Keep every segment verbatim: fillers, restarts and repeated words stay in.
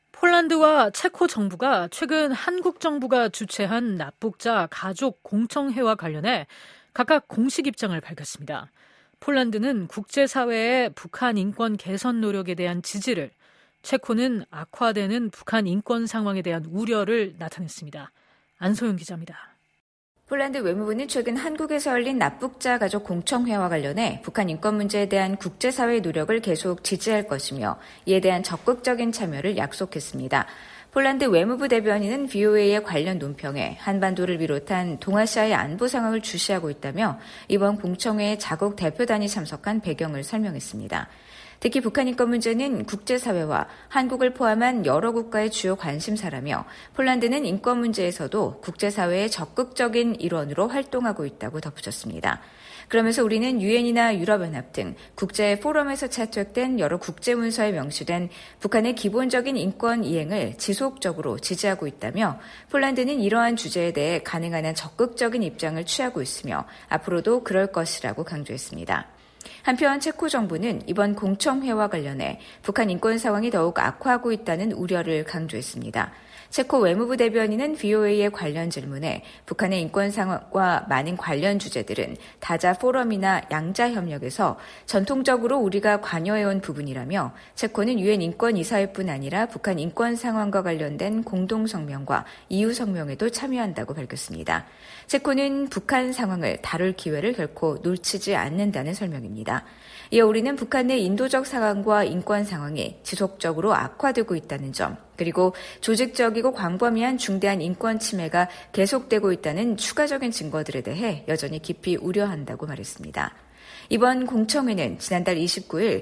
폴란드와 체코 정부가 최근 한국 정부가 주최한 납북자 가족 공청회와 관련해 각각 공식 입장을 밝혔습니다. 폴란드는 국제사회의 북한 인권 개선 노력에 대한 지지를, 체코는 악화되는 북한 인권 상황에 대한 우려를 나타냈습니다. 안소영 기자입니다. 폴란드 외무부는 최근 한국에서 열린 납북자 가족 공청회와 관련해 북한 인권 문제에 대한 국제사회의 노력을 계속 지지할 것이며 이에 대한 적극적인 참여를 약속했습니다. 폴란드 외무부 대변인은 브이오에이의 관련 논평에 한반도를 비롯한 동아시아의 안보 상황을 주시하고 있다며 이번 공청회에 자국 대표단이 참석한 배경을 설명했습니다. 특히 북한 인권 문제는 국제사회와 한국을 포함한 여러 국가의 주요 관심사라며 폴란드는 인권 문제에서도 국제사회의 적극적인 일원으로 활동하고 있다고 덧붙였습니다. 그러면서 우리는 유엔이나 유럽연합 등 국제 포럼에서 채택된 여러 국제문서에 명시된 북한의 기본적인 인권 이행을 지속적으로 지지하고 있다며 폴란드는 이러한 주제에 대해 가능한 한 적극적인 입장을 취하고 있으며 앞으로도 그럴 것이라고 강조했습니다. 한편 체코 정부는 이번 공청회와 관련해 북한 인권 상황이 더욱 악화하고 있다는 우려를 강조했습니다. 체코 외무부 대변인은 브이오에이의 관련 질문에 북한의 인권 상황과 많은 관련 주제들은 다자 포럼이나 양자 협력에서 전통적으로 우리가 관여해온 부분이라며 체코는 유엔 인권이사회뿐 아니라 북한 인권 상황과 관련된 공동성명과 이유성명에도 참여한다고 밝혔습니다. 체코는 북한 상황을 다룰 기회를 결코 놓치지 않는다는 설명입니다. 이어 우리는 북한 내 인도적 상황과 인권 상황이 지속적으로 악화되고 있다는 점, 그리고 조직적이고 광범위한 중대한 인권 침해가 계속되고 있다는 추가적인 증거들에 대해 여전히 깊이 우려한다고 말했습니다. 이번 공청회는 지난달 이십구일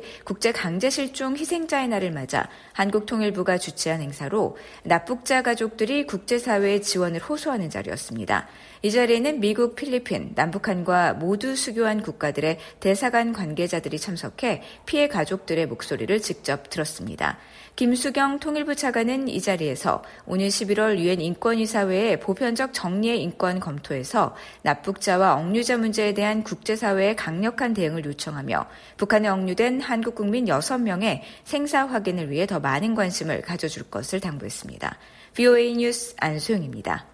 국제강제실종 희생자의 날을 맞아 한국통일부가 주최한 행사로 납북자 가족들이 국제사회의 지원을 호소하는 자리였습니다. 이 자리에는 미국, 필리핀, 남북한과 모두 수교한 국가들의 대사관 관계자들이 참석해 피해 가족들의 목소리를 직접 들었습니다. 김수경 통일부 차관은 이 자리에서 오는 십일월 유엔 인권이사회의 보편적 정리의 인권 검토에서 납북자와 억류자 문제에 대한 국제사회의 강력한 대응을 요청하며 북한에 억류된 한국 국민 여섯 명의 생사 확인을 위해 더 많은 관심을 가져줄 것을 당부했습니다. 브이오에이 뉴스 안소영입니다.